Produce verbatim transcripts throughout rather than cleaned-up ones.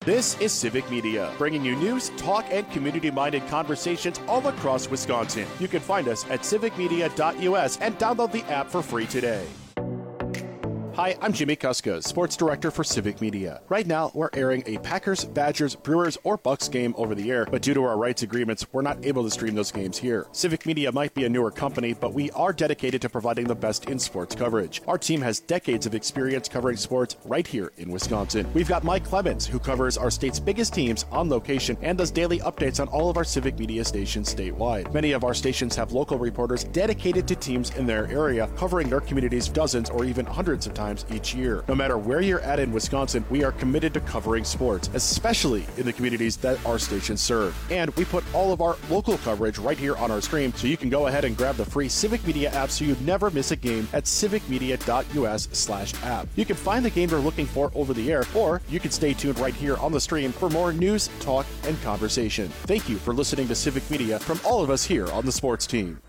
This is Civic Media, bringing you news, talk, and community-minded conversations all across Wisconsin. You can find us at civic media dot U S and download the app for free today. Hi, I'm Jimmy Kuska, Sports Director for Civic Media. Right now, we're airing a Packers, Badgers, Brewers, or Bucks game over the air, but due to our rights agreements, we're not able to stream those games here. Civic Media might be a newer company, but we are dedicated to providing the best in sports coverage. Our team has decades of experience covering sports right here in Wisconsin. We've got Mike Clemens, who covers our state's biggest teams on location and does daily updates on all of our Civic Media stations statewide. Many of our stations have local reporters dedicated to teams in their area, covering their communities dozens or even hundreds of times each year. No matter where you're at in Wisconsin, we are committed to covering sports, especially in the communities that our stations serve. And we put all of our local coverage right here on our stream, so you can go ahead and grab the free Civic Media app so you never miss a game at civic media dot U S slash app. You can find the game you're looking for over the air, or you can stay tuned right here on the stream for more news, talk, and conversation. Thank you for listening to Civic Media from all of us here on the sports team.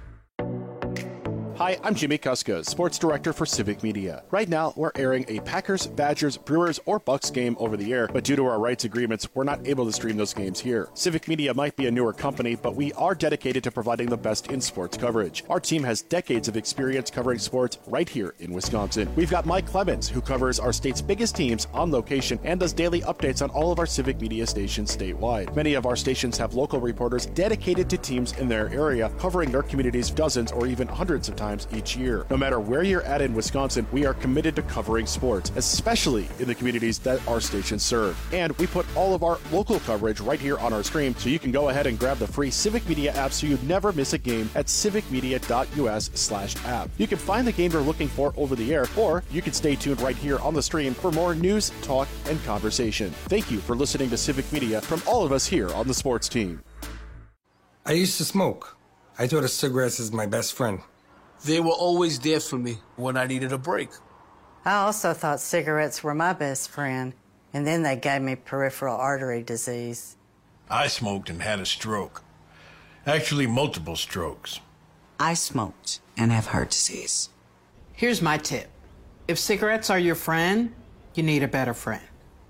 Hi, I'm Jimmy Kuska, Sports Director for Civic Media. Right now, we're airing a Packers, Badgers, Brewers, or Bucks game over the air, but due to our rights agreements, we're not able to stream those games here. Civic Media might be a newer company, but we are dedicated to providing the best in sports coverage. Our team has decades of experience covering sports right here in Wisconsin. We've got Mike Clemens, who covers our state's biggest teams on location and does daily updates on all of our Civic Media stations statewide. Many of our stations have local reporters dedicated to teams in their area, covering their communities dozens or even hundreds of times each year. No matter where you're at in Wisconsin, we are committed to covering sports, especially in the communities that our stations serve. And we put all of our local coverage right here on our stream, so you can go ahead and grab the free Civic Media app so you never miss a game at civic media dot U S slash app. You can find the game you're looking for over the air, or you can stay tuned right here on the stream for more news, talk, and conversation. Thank you for listening to Civic Media from all of us here on the sports team. I used to smoke. I thought of cigarettes as my best friend. They were always there for me when I needed a break. I also thought cigarettes were my best friend, and then they gave me peripheral artery disease. I smoked and had a stroke. Actually, multiple strokes. I smoked and have heart disease. Here's my tip. If cigarettes are your friend, you need a better friend.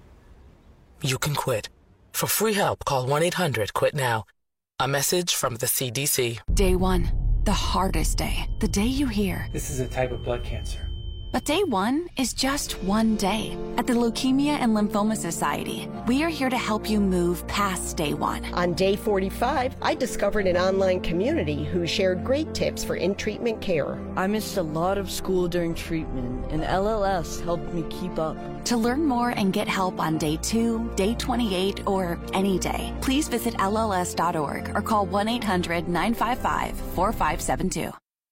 You can quit. For free help, call one eight hundred quit now. A message from the C D C. Day one. The hardest day. The day you hear, this is a type of blood cancer. But day one is just one day. At the Leukemia and Lymphoma Society, we are here to help you move past day one. On day forty-five, I discovered an online community who shared great tips for in-treatment care. I missed a lot of school during treatment, and L L S helped me keep up. To learn more and get help on day two, day twenty-eight, or any day, please visit L L S dot org or call one eight hundred nine five five four five seven two.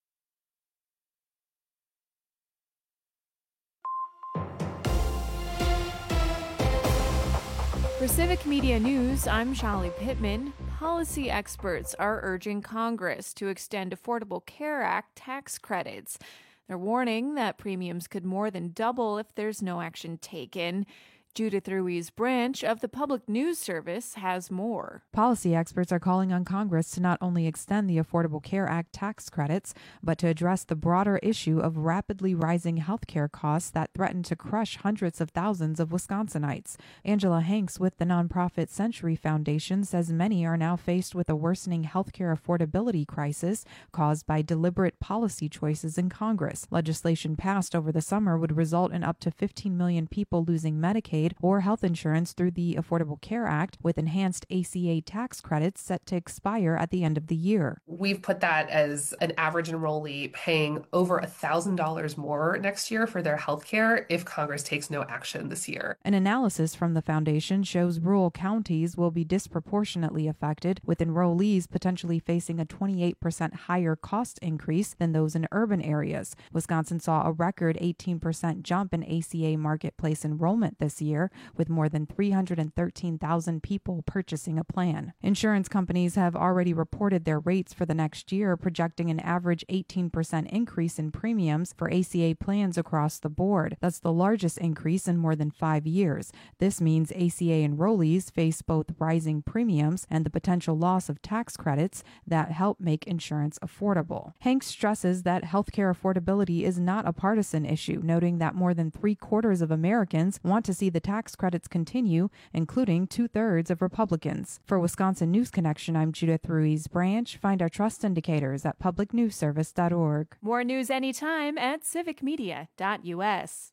For Civic Media News, I'm Shallie Pittman. Policy experts are urging Congress to extend Affordable Care Act tax credits. They're warning that premiums could more than double if there's no action taken. Judith Ruiz Branch of the Public News Service has more. Policy experts are calling on Congress to not only extend the Affordable Care Act tax credits, but to address the broader issue of rapidly rising health care costs that threaten to crush hundreds of thousands of Wisconsinites. Angela Hanks with the nonprofit Century Foundation says many are now faced with a worsening health care affordability crisis caused by deliberate policy choices in Congress. Legislation passed over the summer would result in up to fifteen million people losing Medicaid or health insurance through the Affordable Care Act, with enhanced A C A tax credits set to expire at the end of the year. We've put that as an average enrollee paying over one thousand dollars more next year for their health care if Congress takes no action this year. An analysis from the foundation shows rural counties will be disproportionately affected, with enrollees potentially facing a twenty-eight percent higher cost increase than those in urban areas. Wisconsin saw a record eighteen percent jump in A C A marketplace enrollment this year, with more than three hundred thirteen thousand people purchasing a plan. Insurance companies have already reported their rates for the next year, projecting an average eighteen percent increase in premiums for A C A plans across the board. That's the largest increase in more than five years. This means A C A enrollees face both rising premiums and the potential loss of tax credits that help make insurance affordable. Hanks stresses that healthcare affordability is not a partisan issue, noting that more than three quarters of Americans want to see the the tax credits continue, including two-thirds of Republicans. For Wisconsin News Connection, I'm Judith Ruiz Branch. Find our trust indicators at public news service dot org. More news anytime at civic media dot u s.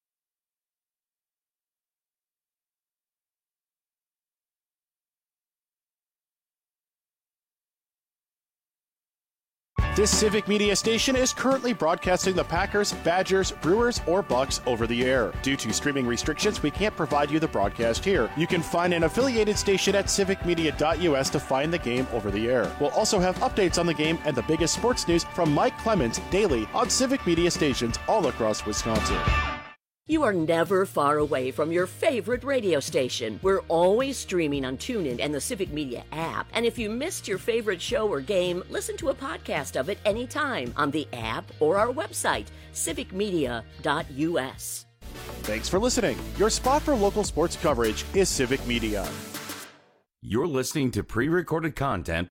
This Civic Media station is currently broadcasting the Packers, Badgers, Brewers, or Bucks over the air. Due to streaming restrictions, we can't provide you the broadcast here. You can find an affiliated station at civic media dot u s to find the game over the air. We'll also have updates on the game and the biggest sports news from Mike Clemens daily on Civic Media stations all across Wisconsin. You are never far away from your favorite radio station. We're always streaming on TuneIn and the Civic Media app. And if you missed your favorite show or game, listen to a podcast of it anytime on the app or our website, civic media dot u s. Thanks for listening. Your spot for local sports coverage is Civic Media. You're listening to pre-recorded content.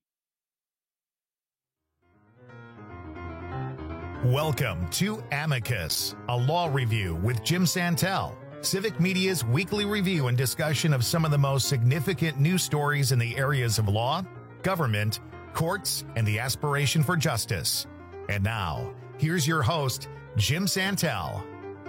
Welcome to Amicus, a law review with Jim Santel, Civic Media's weekly review and discussion of some of the most significant news stories in the areas of law, government, courts, and the aspiration for justice. And now, here's your host, Jim Santel.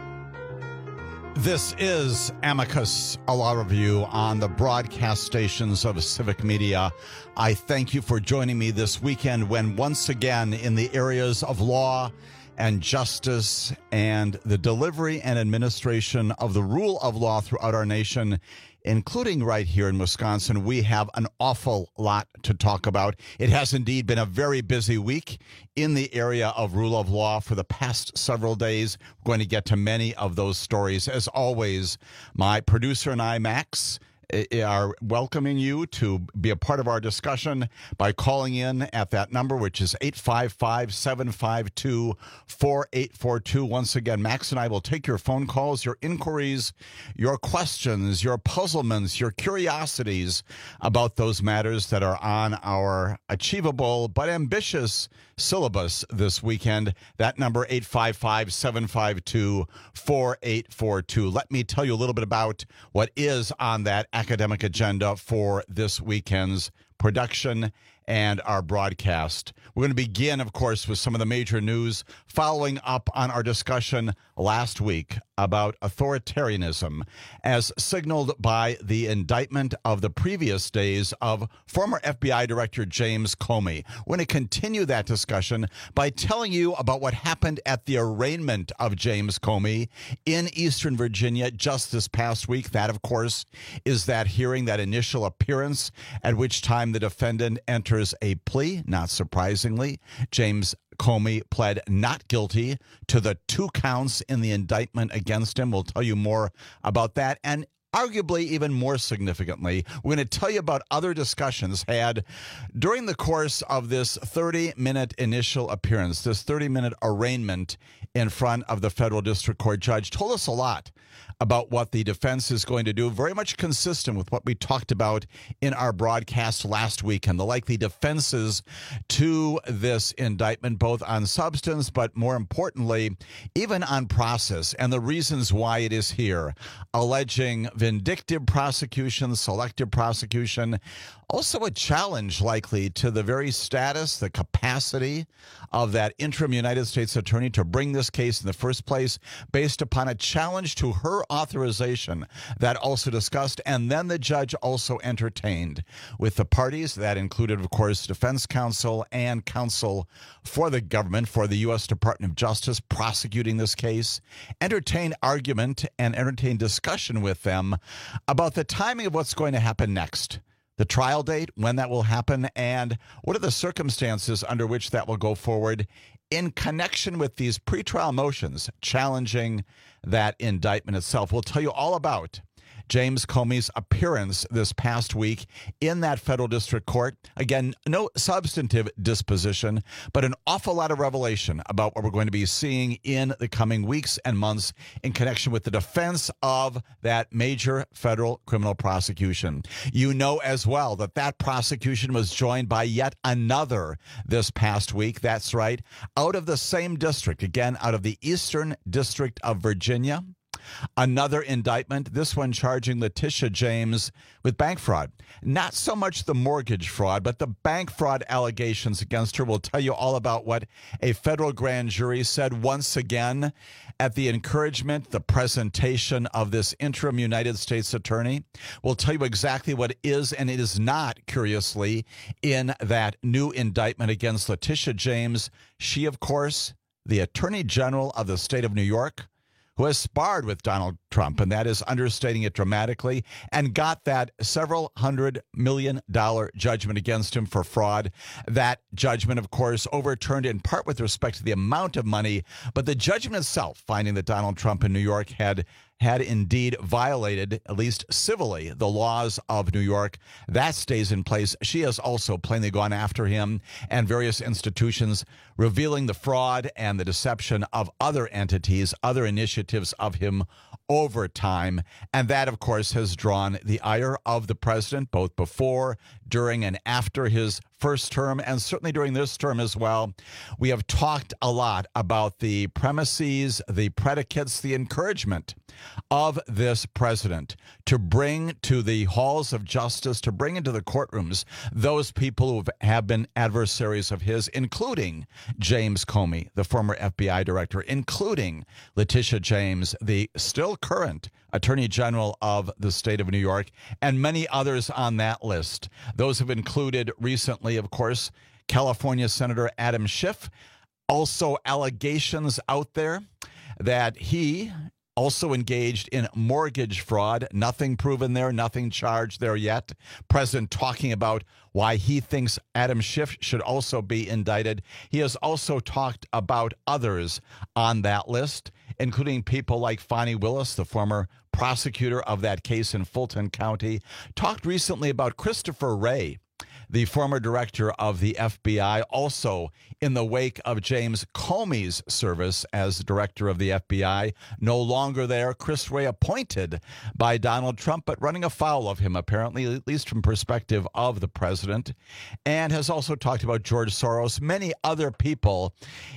This is Amicus, a law review on the broadcast stations of Civic Media. I thank you for joining me this weekend when once again in the areas of law and justice and the delivery and administration of the rule of law throughout our nation, including right here in Wisconsin, we have an awful lot to talk about. It has indeed been a very busy week in the area of rule of law for the past several days. We're going to get to many of those stories. As always, my producer and I, Max, are welcoming you to be a part of our discussion by calling in at that number, which is eight five five, seven five two, four eight four two. Once again, Max and I will take your phone calls, your inquiries, your questions, your puzzlements, your curiosities about those matters that are on our achievable but ambitious syllabus this weekend. That number, eight five five, seven five two, four eight four two. Let me tell you a little bit about what is on that academic agenda for this weekend's production and our broadcast. We're going to begin, of course, with some of the major news following up on our discussion last week about authoritarianism as signaled by the indictment of the previous days of former F B I Director James Comey. We're going to continue that discussion by telling you about what happened at the arraignment of James Comey in Eastern Virginia just this past week. That, of course, is that hearing, that initial appearance at which time the defendant enters a plea. Not surprisingly, James Comey pled not guilty to the two counts in the indictment against him. We'll tell you more about that. And arguably, even more significantly, we're going to tell you about other discussions had during the course of this thirty-minute initial appearance, this thirty-minute arraignment in front of the federal district court judge. Told us a lot about what the defense is going to do, very much consistent with what we talked about in our broadcast last week and the likely defenses to this indictment, both on substance, but more importantly, even on process and the reasons why it is here, alleging vindictive prosecution, selective prosecution, also a challenge likely to the very status, the capacity of that interim United States attorney to bring this case in the first place based upon a challenge to her authorization that also discussed and then the judge also entertained with the parties. That included, of course, defense counsel and counsel for the government, for the U S Department of Justice prosecuting this case, entertained argument and entertained discussion with them about the timing of what's going to happen next. The trial date, when that will happen, and what are the circumstances under which that will go forward in connection with these pretrial motions challenging that indictment itself. We'll tell you all about James Comey's appearance this past week in that federal district court. Again, no substantive disposition, but an awful lot of revelation about what we're going to be seeing in the coming weeks and months in connection with the defense of that major federal criminal prosecution. You know as well that that prosecution was joined by yet another this past week. That's right, out of the same district, again, out of the Eastern District of Virginia. Another indictment, this one charging Letitia James with bank fraud. Not so much the mortgage fraud, but the bank fraud allegations against her. We'll tell you all about what a federal grand jury said once again at the encouragement, the presentation of this interim United States attorney. We'll tell you exactly what is and it is not, curiously, in that new indictment against Letitia James. She, of course, the Attorney General of the state of New York, who has sparred with Donald Trump, and that is understating it dramatically, and got that several hundred million dollar judgment against him for fraud. That judgment, of course, overturned in part with respect to the amount of money, but the judgment itself finding that Donald Trump in New York had had indeed violated, at least civilly, the laws of New York. That stays in place. She has also plainly gone after him and various institutions, revealing the fraud and the deception of other entities, other initiatives of him over time. And that, of course, has drawn the ire of the president, both before, during, and after his first term, and certainly during this term as well. We have talked a lot about the premises, the predicates, the encouragement of this president to bring to the halls of justice, to bring into the courtrooms those people who have been adversaries of his, including James Comey, the former F B I director, including Letitia James, the still current Attorney General of the state of New York, and many others on that list. Those have included recently, of course, California Senator Adam Schiff. Also allegations out there that he also engaged in mortgage fraud. Nothing proven there, nothing charged there yet. President talking about why he thinks Adam Schiff should also be indicted. He has also talked about others on that list, including people like Fani Willis, the former prosecutor of that case in Fulton County. Talked recently about Christopher Wray, the former director of the F B I, also in the wake of James Comey's service as director of the F B I. No longer there. Chris Wray appointed by Donald Trump, but running afoul of him, apparently, at least from perspective of the president. And has also talked about George Soros, many other people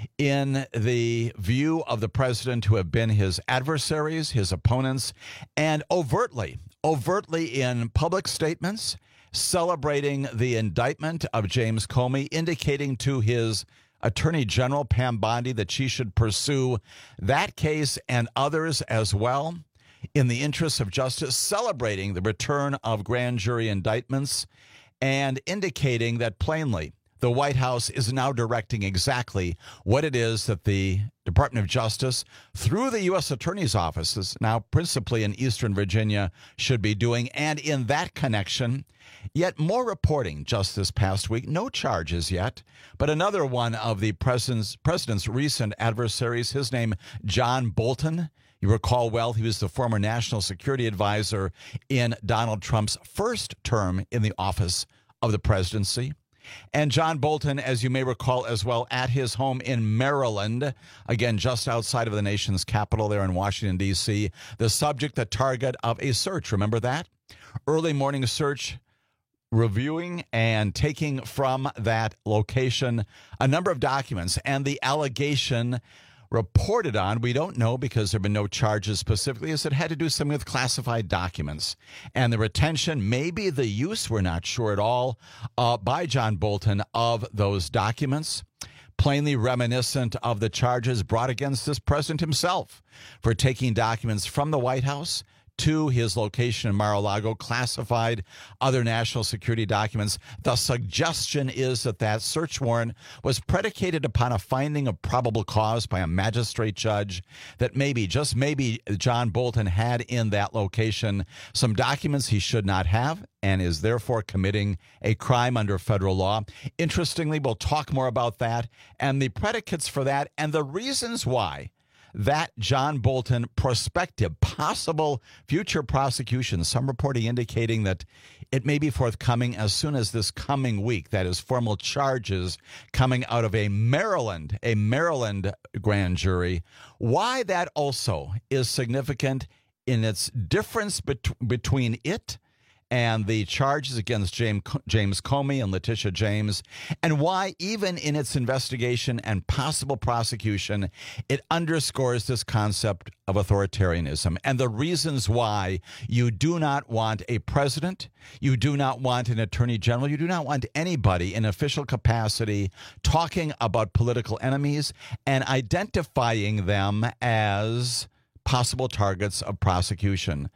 in the view of the president who have been his adversaries, his opponents, and overtly, overtly in public statements, celebrating the indictment of James Comey, indicating to his Attorney General, Pam Bondi, that she should pursue that case and others as well in the interests of justice, celebrating the return of grand jury indictments and indicating that plainly the White House is now directing exactly what it is that the Department of Justice, through the U S Attorney's offices, now principally in Eastern Virginia, should be doing. And in that connection, yet more reporting just this past week, no charges yet, but another one of the president's, president's recent adversaries, his name, John Bolton. You recall well, he was the former national security advisor in Donald Trump's first term in the office of the presidency. And John Bolton, as you may recall as well, at his home in Maryland, again, just outside of the nation's capital there in Washington, D C, the subject, the target of a search. Remember that? Early morning search, reviewing and taking from that location a number of documents. And the allegation reported on, we don't know because there have been no charges specifically, is it had to do something with classified documents. And the retention, maybe the use, we're not sure at all, uh, by John Bolton of those documents, plainly reminiscent of the charges brought against this president himself for taking documents from the White House to his location in Mar-a-Lago, classified other national security documents. The suggestion is that that search warrant was predicated upon a finding of probable cause by a magistrate judge that maybe, just maybe, John Bolton had in that location some documents he should not have and is therefore committing a crime under federal law. Interestingly, we'll talk more about that and the predicates for that and the reasons why that John Bolton prospective, possible future prosecution, some reporting indicating that it may be forthcoming as soon as this coming week. That is, formal charges coming out of a Maryland, a Maryland grand jury. Why that also is significant in its difference bet- between it and the charges against James, James Comey and Letitia James, and why even in its investigation and possible prosecution, it underscores this concept of authoritarianism and the reasons why you do not want a president, you do not want an attorney general, you do not want anybody in official capacity talking about political enemies and identifying them as possible targets of prosecution.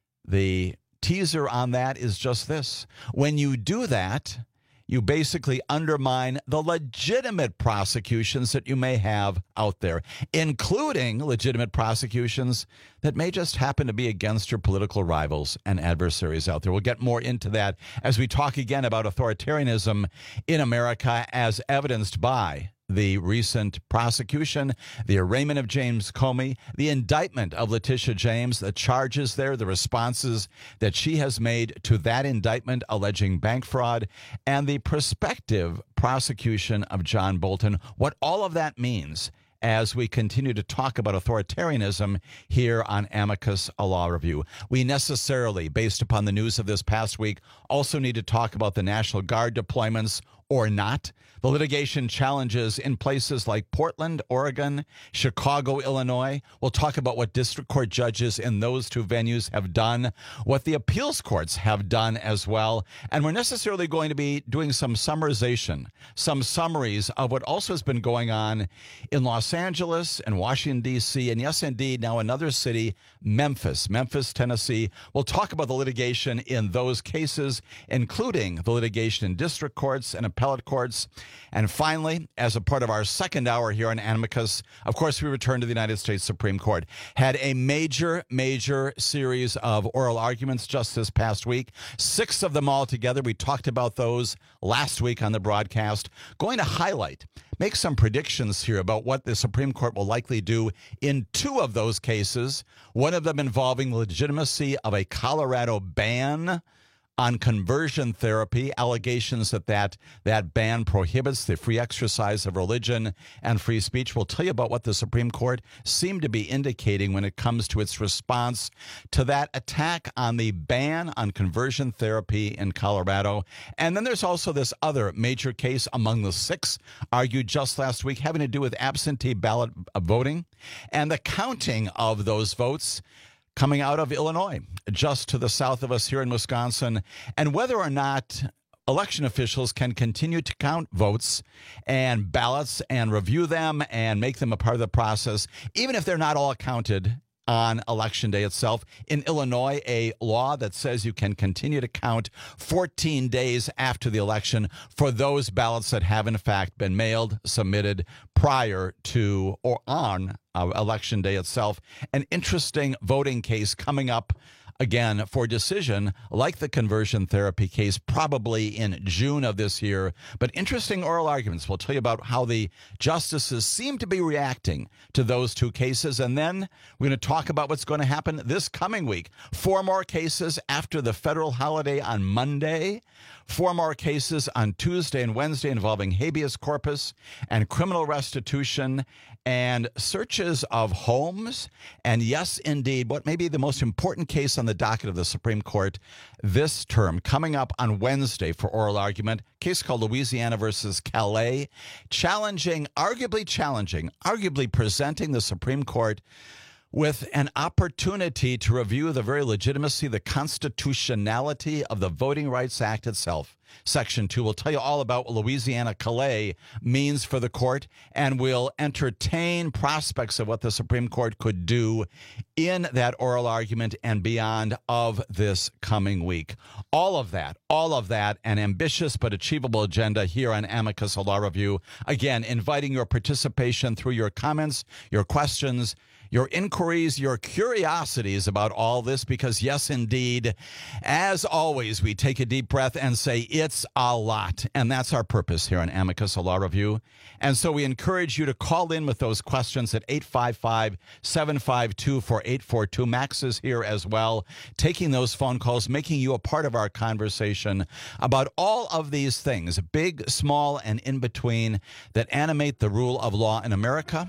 The teaser on that is just this. When you do that, you basically undermine the legitimate prosecutions that you may have out there, including legitimate prosecutions that may just happen to be against your political rivals and adversaries out there. We'll get more into that as we talk again about authoritarianism in America as evidenced by the recent prosecution, the arraignment of James Comey, the indictment of Letitia James, the charges there, the responses that she has made to that indictment alleging bank fraud, and the prospective prosecution of John Bolton, what all of that means as we continue to talk about authoritarianism here on Amicus, a Law Review. We necessarily, based upon the news of this past week, also need to talk about the National Guard deployments or not, the litigation challenges in places like Portland, Oregon, Chicago, Illinois. We'll talk about what district court judges in those two venues have done, what the appeals courts have done as well. And we're necessarily going to be doing some summarization, some summaries of what also has been going on in Los Angeles and Washington, D C, and yes, indeed, now another city, Memphis, Memphis, Tennessee. We'll talk about the litigation in those cases, including the litigation in district courts and appellate courts. And finally, as a part of our second hour here on Amicus, of course, we return to the United States Supreme Court. Had a major, major series of oral arguments just this past week, six of them all together. We talked about those last week on the broadcast. Going to highlight, make some predictions here about what the Supreme Court will likely do in two of those cases, one of them involving the legitimacy of a Colorado ban on conversion therapy, allegations that, that that ban prohibits the free exercise of religion and free speech. We'll tell you about what the Supreme Court seemed to be indicating when it comes to its response to that attack on the ban on conversion therapy in Colorado. And then there's also this other major case among the six argued just last week having to do with absentee ballot voting and the counting of those votes coming out of Illinois, just to the south of us here in Wisconsin, and whether or not election officials can continue to count votes and ballots and review them and make them a part of the process, even if they're not all counted on Election Day itself. In Illinois, a law that says you can continue to count fourteen days after the election for those ballots that have in fact been mailed, submitted prior to or on uh, Election Day itself. An interesting voting case coming up again for decision, like the conversion therapy case, probably in June of this year. But interesting oral arguments. We'll tell you about how the justices seem to be reacting to those two cases. And then we're going to talk about what's going to happen this coming week. Four more cases after the federal holiday on Monday. Four more cases on Tuesday and Wednesday involving habeas corpus and criminal restitution and searches of homes. And yes, indeed, what may be the most important case on the docket of the Supreme Court this term, coming up on Wednesday for oral argument, a case called Louisiana versus Calais, challenging, arguably challenging, arguably presenting the Supreme Court with an opportunity to review the very legitimacy, the constitutionality of the Voting Rights Act itself. Section two will tell you all about what Louisiana Calais means for the court, and will entertain prospects of what the Supreme Court could do in that oral argument and beyond of this coming week. All of that, all of that, an ambitious but achievable agenda here on Amicus, a Law Review. Again, inviting your participation through your comments, your questions, your inquiries, your curiosities about all this, because yes, indeed, as always, we take a deep breath and say it's a lot. And that's our purpose here on Amicus, a Law Review. And so we encourage you to call in with those questions at eight five five, seven five two, four eight four two. Max is here as well, taking those phone calls, making you a part of our conversation about all of these things, big, small, and in between, that animate the rule of law in America,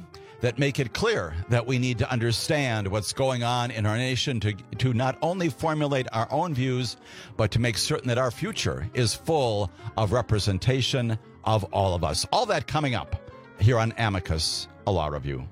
that make it clear that we need to understand what's going on in our nation to, to not only formulate our own views, but to make certain that our future is full of representation of all of us. All that coming up here on Amicus, a Law Review.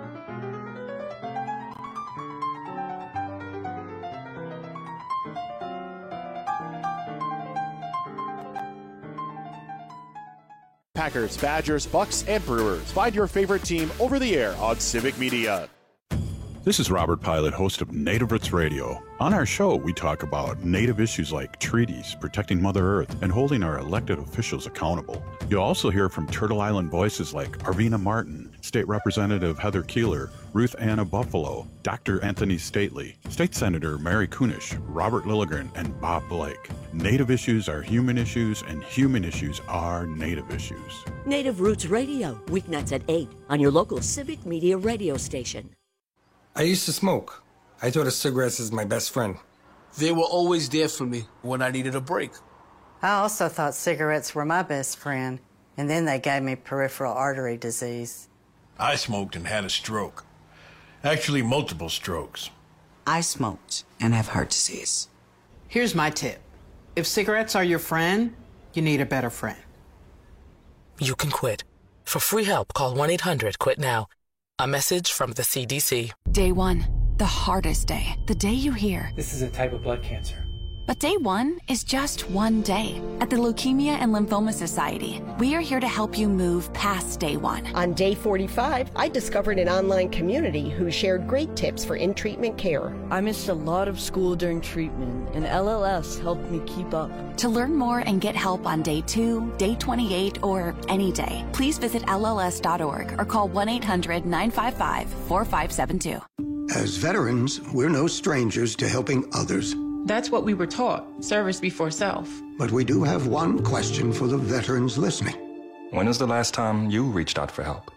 Packers, Badgers, Bucks, and Brewers. Find your favorite team over the air on Civic Media. This is Robert Pilot, host of Native Roots Radio. On our show, we talk about Native issues like treaties, protecting Mother Earth, and holding our elected officials accountable. You'll also hear from Turtle Island voices like Arvina Martin, State Representative Heather Keeler, Ruth Anna Buffalo, Doctor Anthony Stately, State Senator Mary Kunish, Robert Lilligren, and Bob Blake. Native issues are human issues, and human issues are Native issues. Native Roots Radio, weeknights at eight on your local Civic Media radio station. I used to smoke. I thought of cigarettes as my best friend. They were always there for me when I needed a break. I also thought cigarettes were my best friend, and then they gave me peripheral artery disease. I smoked and had a stroke. Actually, multiple strokes. I smoked and have heart disease. Here's my tip. If cigarettes are your friend, you need a better friend. You can quit. For free help, call one eight hundred quit now. A message from the C D C. Day one, the hardest day. The day you hear, this is a type of blood cancer. But day one is just one day. At the Leukemia and Lymphoma Society, we are here to help you move past day one. On day forty-five, I discovered an online community who shared great tips for in-treatment care. I missed a lot of school during treatment, and L L S helped me keep up. To learn more and get help on day two, day twenty-eight, or any day, please visit L L S dot org or call one eight hundred nine five five four five seven two. As veterans, we're no strangers to helping others. That's what we were taught, service before self. But we do have one question for the veterans listening. When was the last time you reached out for help?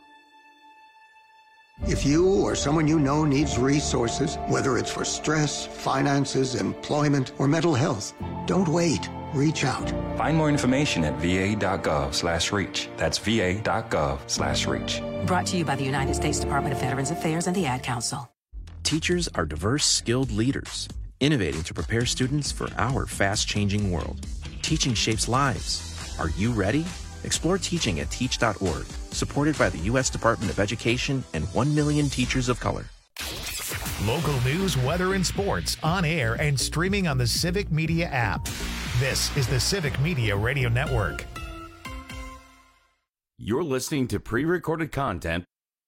If you or someone you know needs resources, whether it's for stress, finances, employment, or mental health, don't wait. Reach out. Find more information at va.gov slash reach. That's va.gov slash reach. Brought to you by the United States Department of Veterans Affairs and the Ad Council. Teachers are diverse, skilled leaders, innovating to prepare students for our fast-changing world. Teaching shapes lives. Are you ready? Explore teaching at teach dot org, supported by the U S Department of Education and one million teachers of color. Local news, weather, and sports on air and streaming on the Civic Media app. This is the Civic Media Radio Network. You're listening to pre-recorded content.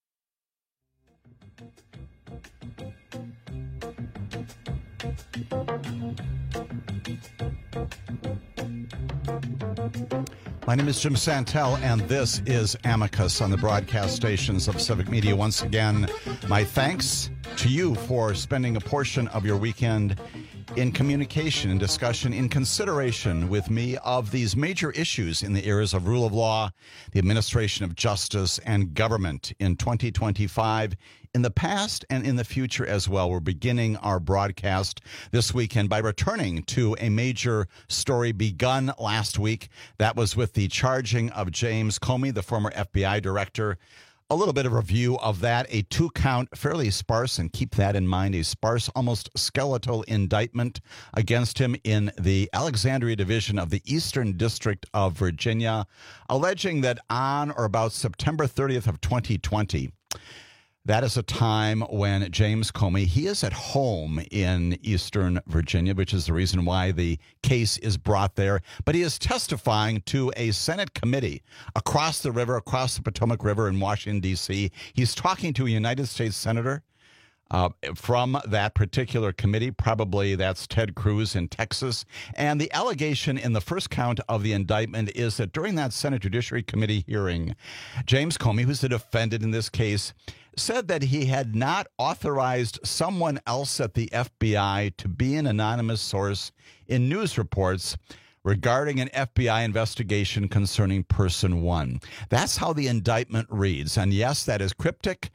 My name is Jim Santel, and this is Amicus on the broadcast stations of Civic Media. Once again, my thanks to you for spending a portion of your weekend in communication and discussion, in consideration with me of these major issues in the areas of rule of law, the administration of justice, and government in twenty twenty-five. In the past and in the future as well. We're beginning our broadcast this weekend by returning to a major story begun last week. That was with the charging of James Comey, the former F B I director. A little bit of review of that, a two-count, fairly sparse, and keep that in mind, a sparse, almost skeletal indictment against him in the Alexandria Division of the Eastern District of Virginia, alleging that on or about September thirtieth of twenty twenty, that is a time when James Comey, he is at home in Eastern Virginia, which is the reason why the case is brought there. But he is testifying to a Senate committee across the river, across the Potomac River in Washington, D C He's talking to a United States senator uh, from that particular committee. Probably that's Ted Cruz in Texas. And the allegation in the first count of the indictment is that during that Senate Judiciary Committee hearing, James Comey, who's the defendant in this case, said that he had not authorized someone else at the F B I to be an anonymous source in news reports regarding an F B I investigation concerning Person One. That's how the indictment reads. And yes, that is cryptic.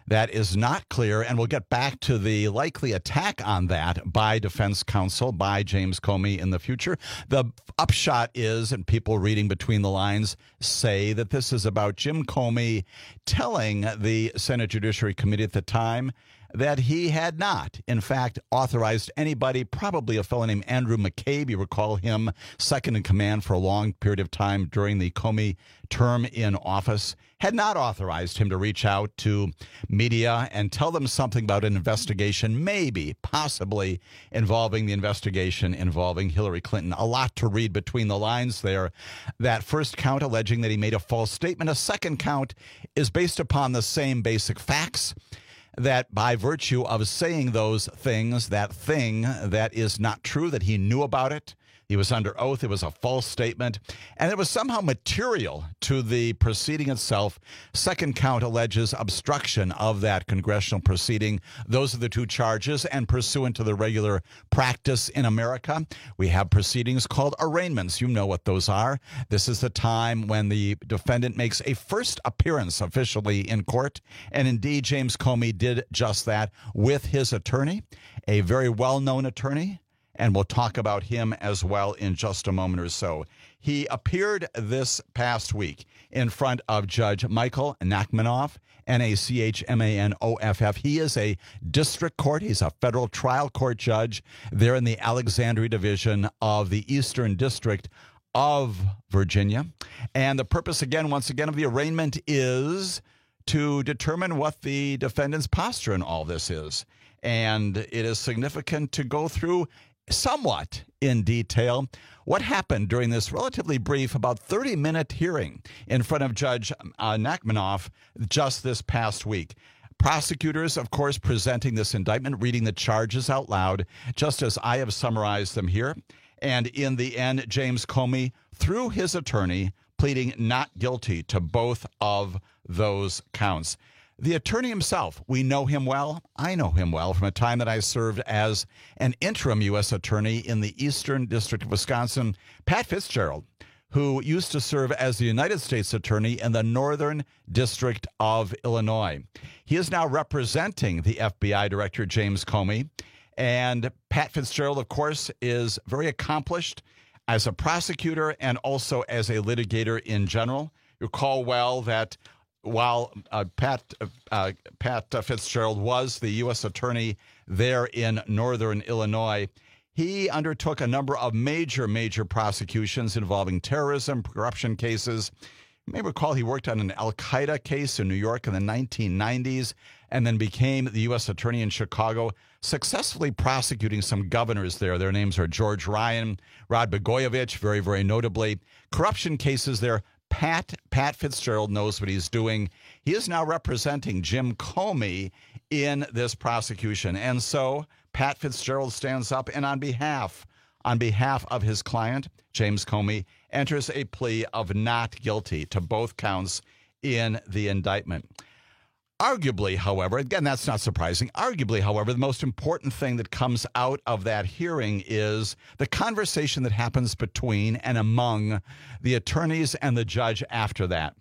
That is not clear, and we'll get back to the likely attack on that by defense counsel, by James Comey in the future. The upshot is, and people reading between the lines say that this is about Jim Comey telling the Senate Judiciary Committee at the time that he had not, in fact, authorized anybody, probably a fellow named Andrew McCabe. You recall him, second in command for a long period of time during the Comey term in office, had not authorized him to reach out to media and tell them something about an investigation, maybe, possibly, involving the investigation involving Hillary Clinton. A lot to read between the lines there. That first count alleging that he made a false statement. A second count is based upon the same basic facts, that by virtue of saying those things, that thing that is not true, that he knew about it, he was under oath, it was a false statement, and it was somehow material to the proceeding itself. Second count alleges obstruction of that congressional proceeding. Those are the two charges, and pursuant to the regular practice in America, we have proceedings called arraignments. You know what those are. This is the time when the defendant makes a first appearance officially in court, and indeed James Comey did just that with his attorney, a very well-known attorney, and we'll talk about him as well in just a moment or so. He appeared this past week in front of Judge Michael Nachmanoff, N A C H M A N O F F. He is a district court. He's a federal trial court judge there in the Alexandria Division of the Eastern District of Virginia. And the purpose, again, once again, of the arraignment is to determine what the defendant's posture in all this is. And it is significant to go through somewhat in detail what happened during this relatively brief, about thirty-minute hearing in front of Judge uh, Nachmanoff just this past week. Prosecutors, of course, presenting this indictment, reading the charges out loud, just as I have summarized them here. And in the end, James Comey, through his attorney, pleading not guilty to both of those counts. The attorney himself, we know him well. I know him well from a time that I served as an interim U S attorney in the Eastern District of Wisconsin. Pat Fitzgerald, who used to serve as the United States attorney in the Northern District of Illinois. He is now representing the F B I Director, James Comey. And Pat Fitzgerald, of course, is very accomplished as a prosecutor and also as a litigator in general. You recall well that while uh, Pat uh, Pat uh, Fitzgerald was the U S attorney there in northern Illinois, he undertook a number of major, major prosecutions involving terrorism, corruption cases. You may recall he worked on an Al-Qaeda case in New York in the nineteen nineties and then became the U S attorney in Chicago, successfully prosecuting some governors there. Their names are George Ryan, Rod Blagojevich, very, very notably. Corruption cases there. Pat, Pat Fitzgerald knows what he's doing. He is now representing Jim Comey in this prosecution. And so Pat Fitzgerald stands up and on behalf, on behalf of his client, James Comey, enters a plea of not guilty to both counts in the indictment. Arguably, however, again, that's not surprising. Arguably, however, the most important thing that comes out of that hearing is the conversation that happens between and among the attorneys and the judge after that.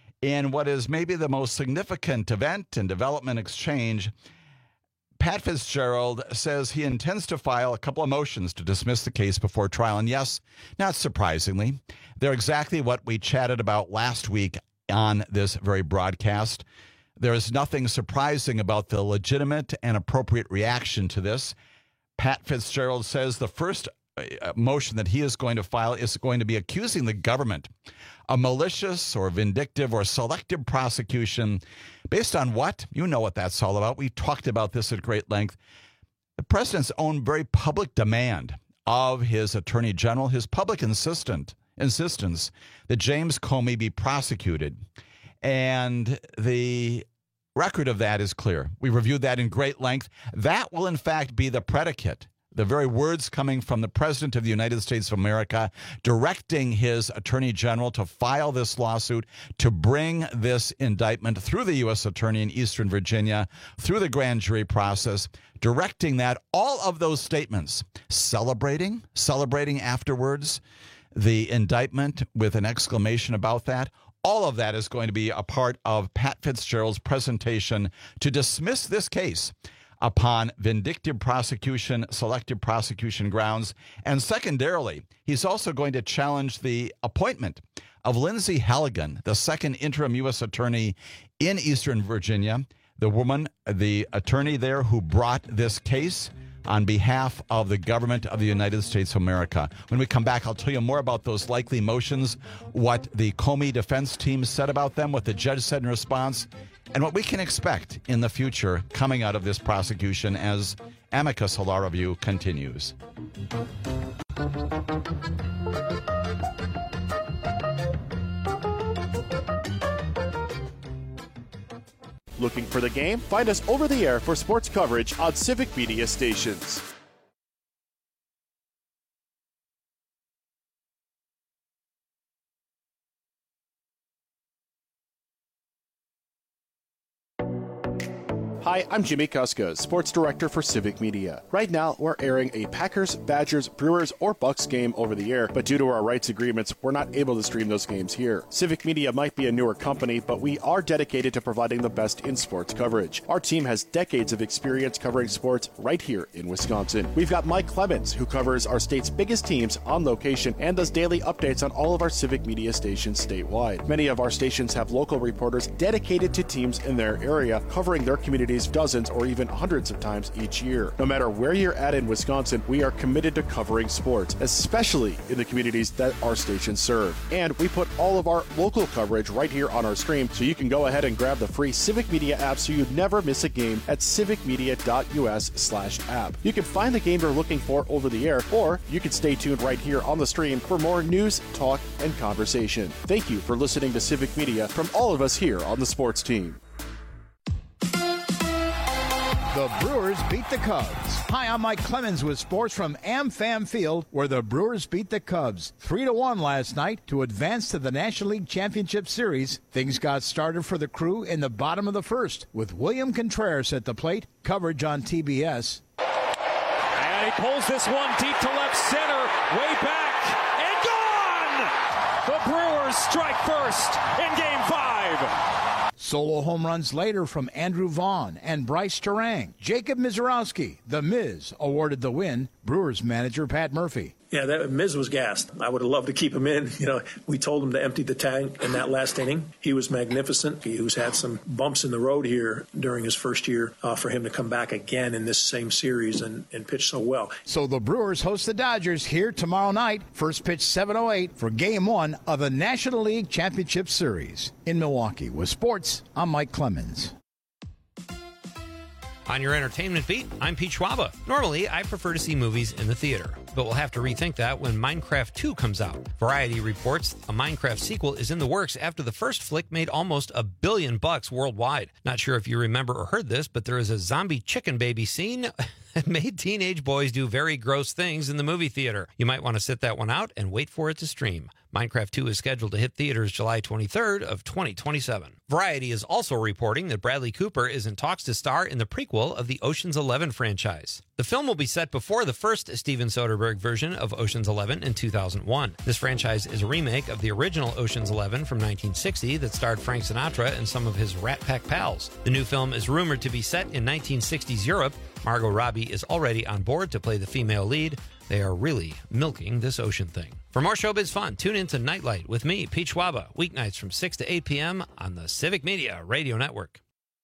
In what is maybe the most significant event and development exchange, Pat Fitzgerald says he intends to file a couple of motions to dismiss the case before trial. And yes, not surprisingly, they're exactly what we chatted about last week on this very broadcast. There is nothing surprising about the legitimate and appropriate reaction to this. Pat Fitzgerald says the first motion that he is going to file is going to be accusing the government of malicious or vindictive or selective prosecution based on what? You know what that's all about. We talked about this at great length. The president's own very public demand of his attorney general, his public insistent, insistence that James Comey be prosecuted. And the record of that is clear. We reviewed that in great length. That will, in fact, be the predicate, the very words coming from the President of the United States of America, directing his Attorney General to file this lawsuit, to bring this indictment through the U S Attorney in Eastern Virginia, through the grand jury process, directing that, all of those statements, celebrating, celebrating afterwards the indictment with an exclamation about that. All of that is going to be a part of Pat Fitzgerald's presentation to dismiss this case upon vindictive prosecution, selective prosecution grounds. And secondarily, he's also going to challenge the appointment of Lindsay Halligan, the second interim U S attorney in Eastern Virginia, the woman, the attorney there who brought this case on behalf of the government of the United States of America. When we come back, I'll tell you more about those likely motions, what the Comey defense team said about them, what the judge said in response, and what we can expect in the future coming out of this prosecution as Amicus Law Review continues. Looking for the game? Find us over the air for sports coverage on Civic Media stations. Hi, I'm Jimmy Kuska, Sports Director for Civic Media. Right now, we're airing a Packers, Badgers, Brewers, or Bucks game over the air, but due to our rights agreements, we're not able to stream those games here. Civic Media might be a newer company, but we are dedicated to providing the best in sports coverage. Our team has decades of experience covering sports right here in Wisconsin. We've got Mike Clemens, who covers our state's biggest teams on location and does daily updates on all of our Civic Media stations statewide. Many of our stations have local reporters dedicated to teams in their area, covering their communities dozens or even hundreds of times each year. No matter where you're at in Wisconsin, we are committed to covering sports, especially in the communities that our stations serve. And we put all of our local coverage right here on our stream, so you can go ahead and grab the free Civic Media app so you never miss a game at civicmedia.us slash app. You can find the game you're looking for over the air, or you can stay tuned right here on the stream for more news, talk, and conversation. Thank you for listening to Civic Media from all of us here on the sports team. The Brewers beat the Cubs. Hi, I'm Mike Clemens with sports from AmFam Field, where the Brewers beat the Cubs three to one last night to advance to the National League Championship Series. Things got started for the Crew in the bottom of the first with William Contreras at the plate, coverage on T B S. And he pulls this one deep to left center, way back, and gone! The Brewers strike first in Game five. Solo home runs later from Andrew Vaughn and Bryce Terang. Jacob Mizorowski, the Miz, awarded the win. Brewers manager Pat Murphy. Yeah, that Miz was gassed. I would have loved to keep him in. You know, we told him to empty the tank in that last inning. He was magnificent. He's had some bumps in the road here during his first year uh, for him to come back again in this same series and, and pitch so well. So the Brewers host the Dodgers here tomorrow night. First pitch seven oh eight for Game one of the National League Championship Series. In Milwaukee with sports, I'm Mike Clemens. On your entertainment beat, I'm Pete Schwaba. Normally, I prefer to see movies in the theater, but we'll have to rethink that when Minecraft two comes out. Variety reports a Minecraft sequel is in the works after the first flick made almost a billion bucks worldwide. Not sure if you remember or heard this, but there is a zombie chicken baby scene that made teenage boys do very gross things in the movie theater. You might want to sit that one out and wait for it to stream. Minecraft two is scheduled to hit theaters July twenty-third of twenty twenty-seven. Variety is also reporting that Bradley Cooper is in talks to star in the prequel of the Ocean's Eleven franchise. The film will be set before the first Steven Soderbergh version of Ocean's Eleven in two thousand one. This franchise is a remake of the original Ocean's Eleven from nineteen sixty that starred Frank Sinatra and some of his Rat Pack pals. The new film is rumored to be set in nineteen sixties Europe. Margot Robbie is already on board to play the female lead. They are really milking this ocean thing. For more showbiz fun, tune in to Nightlight with me, Pete Schwaba, weeknights from six to eight p.m. on the Civic Media Radio Network.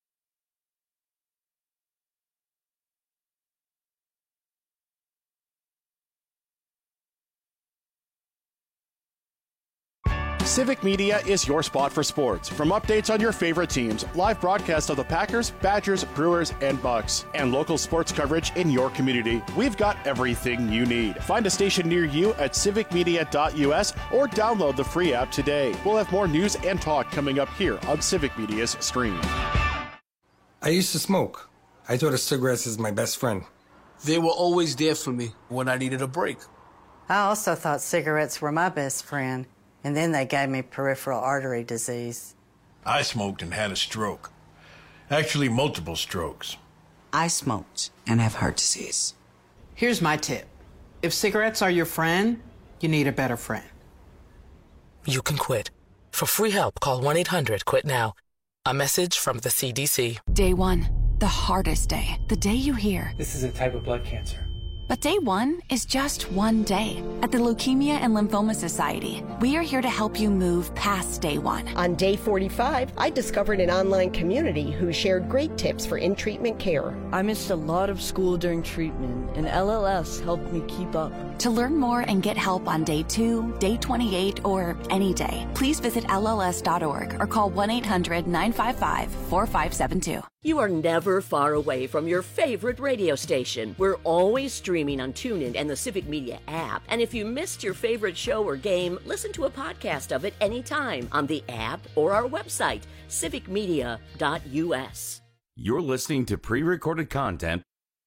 Civic Media is your spot for sports. From updates on your favorite teams, live broadcasts of the Packers, Badgers, Brewers, and Bucks, and local sports coverage in your community, we've got everything you need. Find a station near you at civic media dot u s or download the free app today. We'll have more news and talk coming up here on Civic Media's stream. I used to smoke. I thought of cigarettes as my best friend. They were always there for me when I needed a break. I also thought cigarettes were my best friend. And then they gave me peripheral artery disease. I smoked and had a stroke. Actually, multiple strokes. I smoked and have heart disease. Here's my tip. If cigarettes are your friend, you need a better friend. You can quit. For free help, call one eight hundred quit now. A message from the C D C. Day one, the hardest day. The day you hear, this is a type of blood cancer. But day one is just one day. At the Leukemia and Lymphoma Society, we are here to help you move past day one. On day forty-five, I discovered an online community who shared great tips for in-treatment care. I missed a lot of school during treatment, and L L S helped me keep up. To learn more and get help on day two, day twenty-eight, or any day, please visit L L S dot org or call one eight hundred nine five five four five seven two. You are never far away from your favorite radio station. We're always streaming on TuneIn and the Civic Media app. And if you missed your favorite show or game, listen to a podcast of it anytime on the app or our website, civic media dot U S. You're listening to pre-recorded content.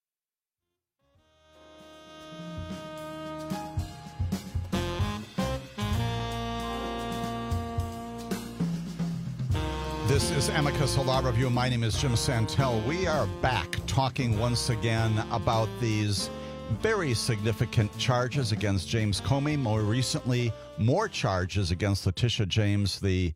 This is Amicus, a law review. My name is Jim Santel. We are back talking once again about these very significant charges against James Comey. More recently, more charges against Letitia James, the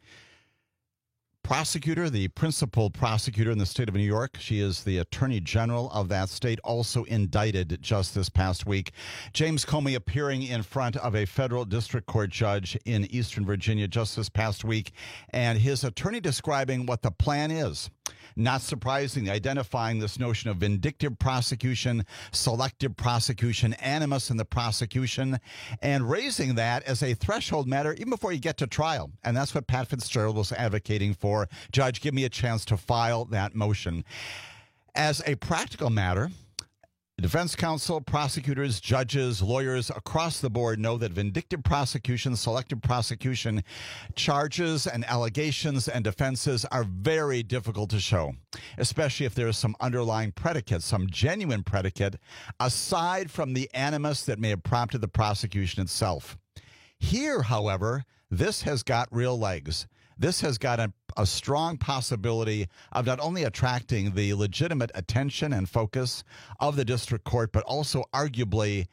prosecutor, the principal prosecutor in the state of New York. She is the attorney general of that state, also indicted just this past week. James Comey appearing in front of a federal district court judge in Eastern Virginia just this past week, and his attorney describing what the plan is. Not surprisingly, identifying this notion of vindictive prosecution, selective prosecution, animus in the prosecution, and raising that as a threshold matter even before you get to trial. And that's what Pat Fitzgerald was advocating for. Judge, give me a chance to file that motion. As a practical matter, defense counsel, prosecutors, judges, lawyers across the board know that vindictive prosecution, selective prosecution, charges and allegations and defenses are very difficult to show, especially if there is some underlying predicate, some genuine predicate, aside from the animus that may have prompted the prosecution itself. Here, however, this has got real legs. This has got a, a strong possibility of not only attracting the legitimate attention and focus of the district court, but also arguably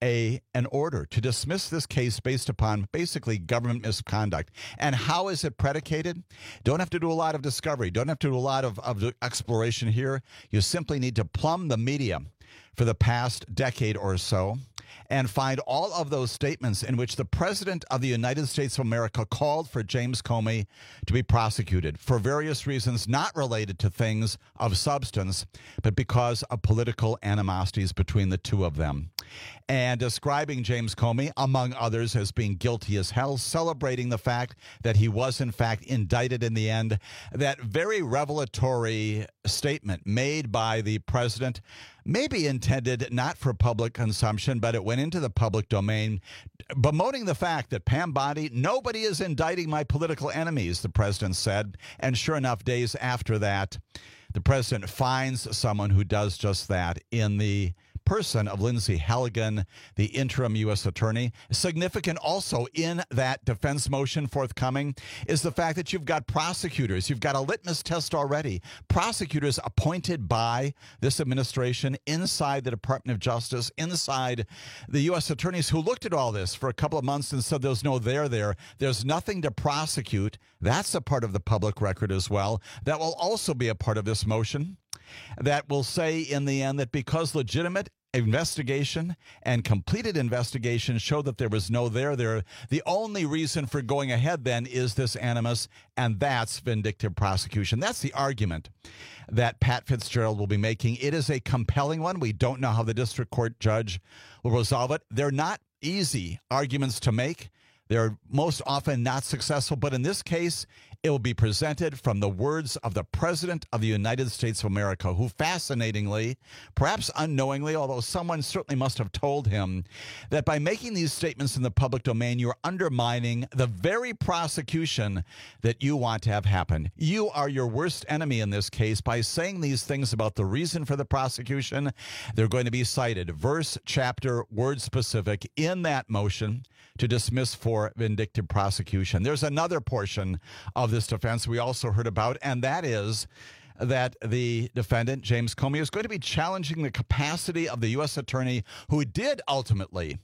a an order to dismiss this case based upon basically government misconduct. And how is it predicated? Don't have to do a lot of discovery. Don't have to do a lot of, of exploration here. You simply need to plumb the media for the past decade or so and find all of those statements in which the President of the United States of America called for James Comey to be prosecuted for various reasons not related to things of substance, but because of political animosities between the two of them. And describing James Comey, among others, as being guilty as hell, celebrating the fact that he was, in fact, indicted in the end. That very revelatory statement made by the president, maybe intended not for public consumption, but it went into the public domain, bemoaning the fact that Pam Bondi, nobody is indicting my political enemies, the president said. And sure enough, days after that, the president finds someone who does just that in the person of Lindsay Halligan, the interim U S attorney. Significant also in that defense motion forthcoming is the fact that you've got prosecutors. You've got a litmus test already. Prosecutors appointed by this administration inside the Department of Justice, inside the U S attorneys who looked at all this for a couple of months and said there's no there there. There's nothing to prosecute. That's a part of the public record as well. That will also be a part of this motion. That will say in the end that because legitimate investigation and completed investigation showed that there was no there there, the only reason for going ahead then is this animus, and that's vindictive prosecution. That's the argument that Pat Fitzgerald will be making. It is a compelling one. We don't know how the district court judge will resolve it. They're not easy arguments to make. They're most often not successful, but in this case, it will be presented from the words of the President of the United States of America, who fascinatingly, perhaps unknowingly, although someone certainly must have told him, that by making these statements in the public domain, you're undermining the very prosecution that you want to have happen. You are your worst enemy in this case by saying these things about the reason for the prosecution. They're going to be cited, verse, chapter, word specific, in that motion to dismiss for vindictive prosecution. There's another portion of this defense we also heard about, and that is that the defendant, James Comey, is going to be challenging the capacity of the U S attorney who did ultimately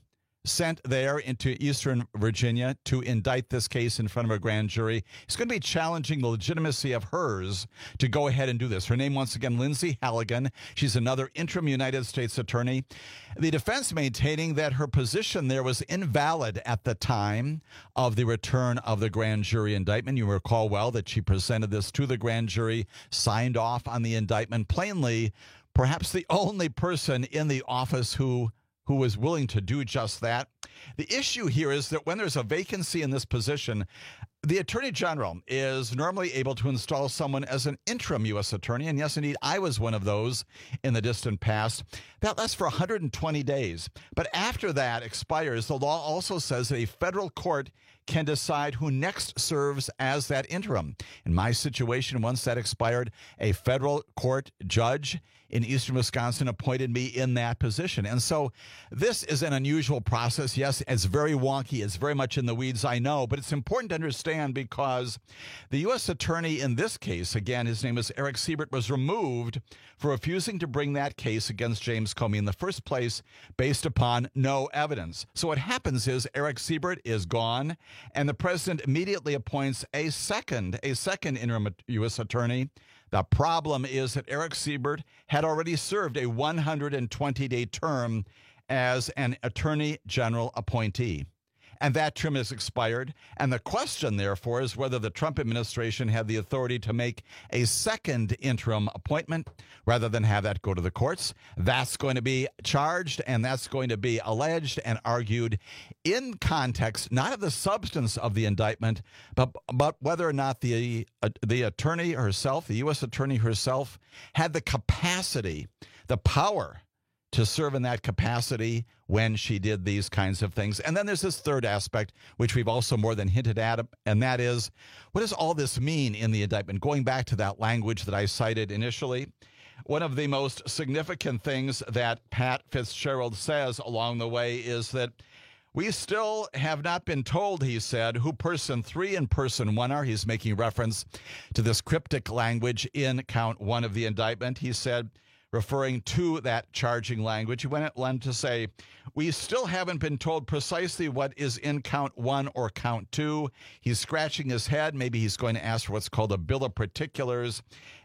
sent there into Eastern Virginia to indict this case in front of a grand jury. He's going to be challenging the legitimacy of hers to go ahead and do this. Her name, once again, Lindsay Halligan. She's another interim United States attorney. The defense maintaining that her position there was invalid at the time of the return of the grand jury indictment. You recall well that she presented this to the grand jury, signed off on the indictment. Plainly, perhaps the only person in the office who who was willing to do just that. The issue here is that when there's a vacancy in this position, the Attorney General is normally able to install someone as an interim U S attorney. And yes, indeed, I was one of those in the distant past. That lasts for one hundred twenty days. But after that expires, the law also says that a federal court can decide who next serves as that interim. In my situation, once that expired, a federal court judge in Eastern Wisconsin appointed me in that position. And so this is an unusual process. Yes, it's very wonky. It's very much in the weeds, I know, but it's important to understand because the U S attorney in this case, again, his name is Eric Siebert, was removed for refusing to bring that case against James Comey in the first place based upon no evidence. So what happens is Eric Siebert is gone, and the president immediately appoints a second, a second interim U S attorney. The problem is that Eric Siebert had already served a one hundred twenty day term as an attorney general appointee. And that term has expired. And the question, therefore, is whether the Trump administration had the authority to make a second interim appointment rather than have that go to the courts. That's going to be charged, and that's going to be alleged and argued in context, not of the substance of the indictment, but, but whether or not the, uh, the attorney herself, the U S attorney herself, had the capacity, the power to serve in that capacity when she did these kinds of things. And then there's this third aspect, which we've also more than hinted at, and that is, what does all this mean in the indictment? Going back to that language that I cited initially, one of the most significant things that Pat Fitzgerald says along the way is that we still have not been told, he said, who person three and person one are. He's making reference to this cryptic language in count one of the indictment. He said, referring to that charging language, he went on to say, we still haven't been told precisely what is in count one or count two. He's scratching his head. Maybe he's going to ask for what's called a bill of particulars.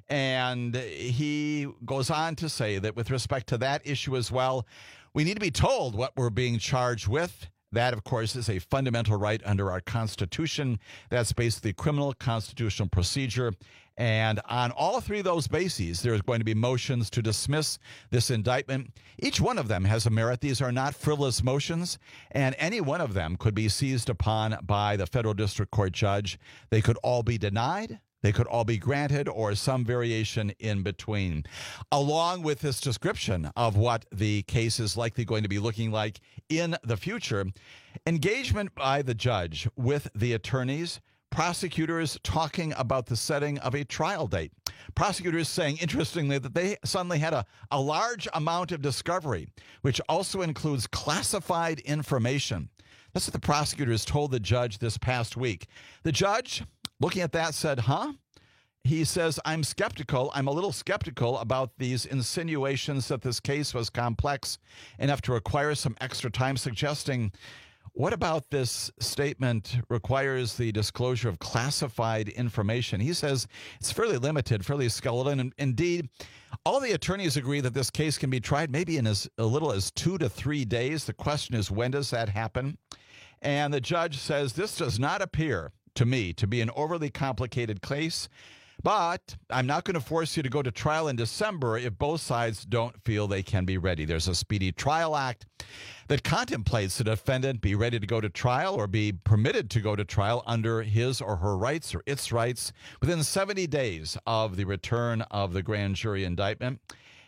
And he goes on to say that with respect to that issue as well, we need to be told what we're being charged with. That, of course, is a fundamental right under our Constitution. That's basically criminal constitutional procedure. And on all three of those bases, there's going to be motions to dismiss this indictment. Each one of them has a merit. These are not frivolous motions, and any one of them could be seized upon by the federal district court judge. They could all be denied. They could all be granted, or some variation in between. Along with this description of what the case is likely going to be looking like in the future, engagement by the judge with the attorneys, prosecutors talking about the setting of a trial date. Prosecutors saying, interestingly, that they suddenly had a, a large amount of discovery, which also includes classified information. That's what the prosecutors told the judge this past week. The judge, looking at that, said, huh? He says, I'm skeptical. I'm a little skeptical about these insinuations that this case was complex enough to require some extra time, suggesting, what about this statement requires the disclosure of classified information? He says it's fairly limited, fairly skeleton. And indeed, all the attorneys agree that this case can be tried maybe in as little as two to three days. The question is, when does that happen? And the judge says, this does not appear to me to be an overly complicated case, but I'm not going to force you to go to trial in December if both sides don't feel they can be ready. There's a Speedy Trial Act that contemplates the defendant be ready to go to trial or be permitted to go to trial under his or her rights or its rights within seventy days of the return of the grand jury indictment.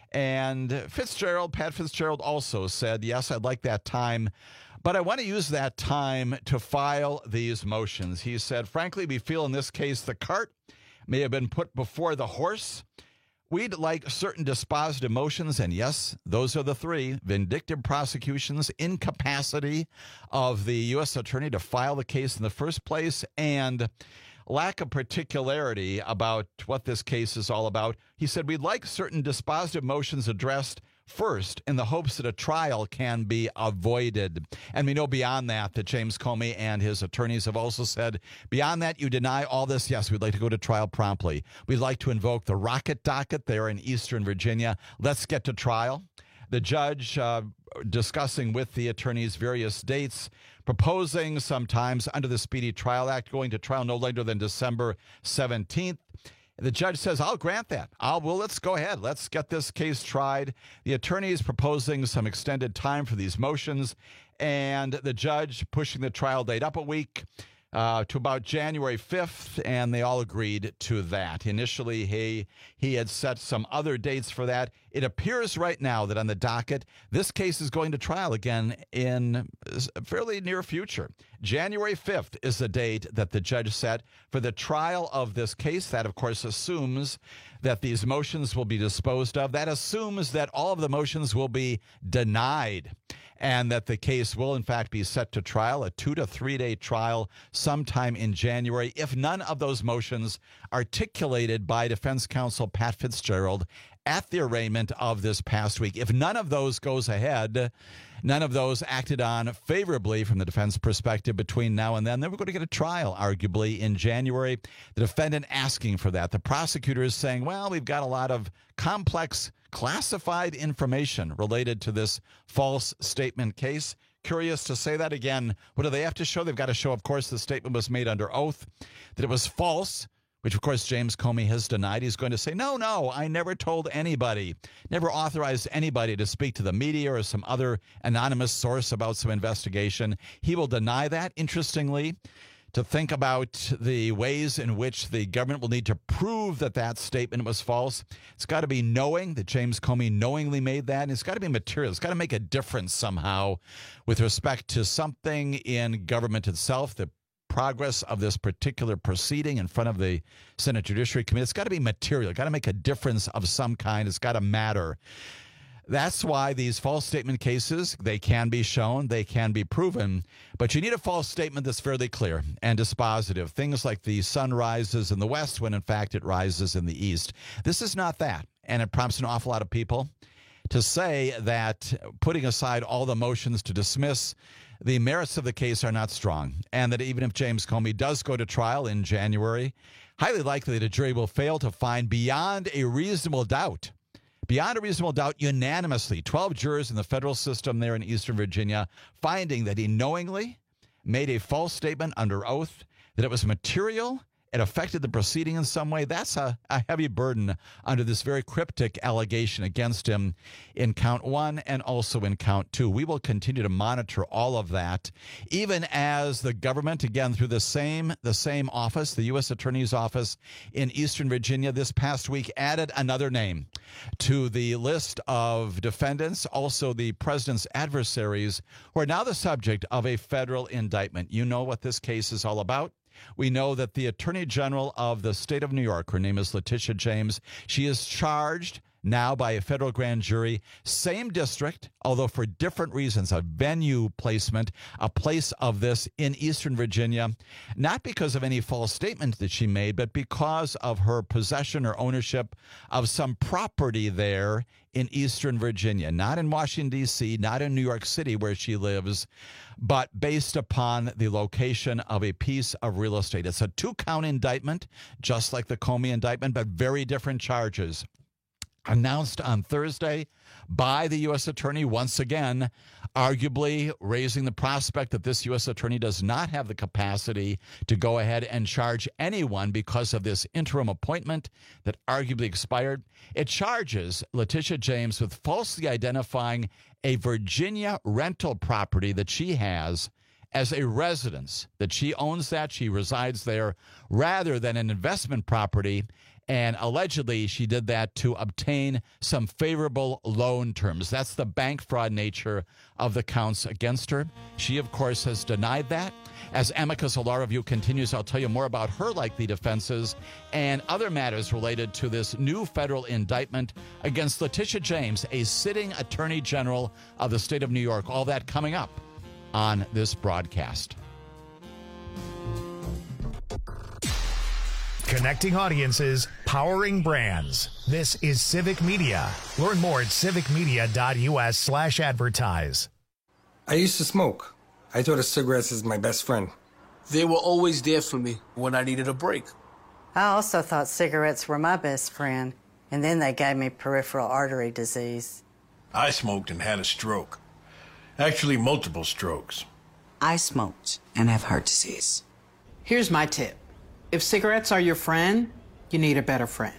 And Fitzgerald, Pat Fitzgerald also said, yes, I'd like that time, but I want to use that time to file these motions. He said, frankly, we feel in this case the cart may have been put before the horse. We'd like certain dispositive motions, and yes, those are the three: vindictive prosecutions, incapacity of the U S attorney to file the case in the first place, and lack of particularity about what this case is all about. He said, we'd like certain dispositive motions addressed first in the hopes that a trial can be avoided. And we know beyond that that James Comey and his attorneys have also said, beyond that, you deny all this. Yes, we'd like to go to trial promptly. We'd like to invoke the rocket docket there in Eastern Virginia. Let's get to trial. The judge uh, discussing with the attorneys various dates, proposing sometimes under the Speedy Trial Act going to trial no later than December seventeenth. The judge says, I'll grant that. I'll, well, let's go ahead. Let's get this case tried. The attorneys proposing some extended time for these motions, and the judge pushing the trial date up a week uh, to about January fifth, and they all agreed to that. Initially, he, he had set some other dates for that. It appears right now that on the docket, this case is going to trial again in a fairly near future. January fifth is the date that the judge set for the trial of this case. That, of course, assumes that these motions will be disposed of. That assumes that all of the motions will be denied and that the case will, in fact, be set to trial, a two to three day trial sometime in January, if none of those motions articulated by defense counsel Pat Fitzgerald at the arraignment of this past week. If none of those goes ahead, none of those acted on favorably from the defense perspective between now and then, then we're going to get a trial, arguably, in January. The defendant asking for that. The prosecutor is saying, well, we've got a lot of complex classified information related to this false statement case. Curious to say that again. What do they have to show? They've got to show, of course, the statement was made under oath, that it was false, which, of course, James Comey has denied. He's going to say, no, no, I never told anybody, never authorized anybody to speak to the media or some other anonymous source about some investigation. He will deny that. Interestingly, to think about the ways in which the government will need to prove that that statement was false, it's got to be knowing that James Comey knowingly made that, and it's got to be material. It's got to make a difference somehow with respect to something in government itself, the progress of this particular proceeding in front of the Senate Judiciary Committee. It's got to be material. It's got to make a difference of some kind. It's got to matter. That's why these false statement cases, they can be shown, they can be proven, but you need a false statement that's fairly clear and dispositive. Things like the sun rises in the west when, in fact, it rises in the east. This is not that, and it prompts an awful lot of people to say that putting aside all the motions to dismiss, the merits of the case are not strong, and that even if James Comey does go to trial in January, highly likely that a jury will fail to find beyond a reasonable doubt, beyond a reasonable doubt, unanimously, twelve jurors in the federal system there in Eastern Virginia, finding that he knowingly made a false statement under oath, that it was material, it affected the proceeding in some way. That's a, a heavy burden under this very cryptic allegation against him in count one and also in count two. We will continue to monitor all of that, even as the government, again, through the same the same office, the U S Attorney's Office in Eastern Virginia, this past week added another name to the list of defendants, also the president's adversaries, who are now the subject of a federal indictment. You know what this case is all about. We know that the Attorney General of the state of New York, her name is Letitia James, she is charged now by a federal grand jury, same district, although for different reasons, a venue placement, a place of this in Eastern Virginia, not because of any false statement that she made, but because of her possession or ownership of some property there in Eastern Virginia, not in Washington, D C, not in New York City where she lives, but based upon the location of a piece of real estate. It's a two-count indictment, just like the Comey indictment, but very different charges. Announced on Thursday by the U S attorney, once again, arguably raising the prospect that this U S attorney does not have the capacity to go ahead and charge anyone because of this interim appointment that arguably expired. It charges Letitia James with falsely identifying a Virginia rental property that she has as a residence, that she owns that, she resides there, rather than an investment property. And allegedly, she did that to obtain some favorable loan terms. That's the bank fraud nature of the counts against her. She, of course, has denied that. As Amicus Law Review continues, I'll tell you more about her likely defenses and other matters related to this new federal indictment against Letitia James, a sitting attorney general of the state of New York. All that coming up on this broadcast. Connecting audiences, powering brands. This is Civic Media. Learn more at civicmedia.us slash advertise. I used to smoke. I thought of cigarettes as my best friend. They were always there for me when I needed a break. I also thought cigarettes were my best friend, and then they gave me peripheral artery disease. I smoked and had a stroke. Actually, multiple strokes. I smoked and have heart disease. Here's my tip. If cigarettes are your friend, you need a better friend.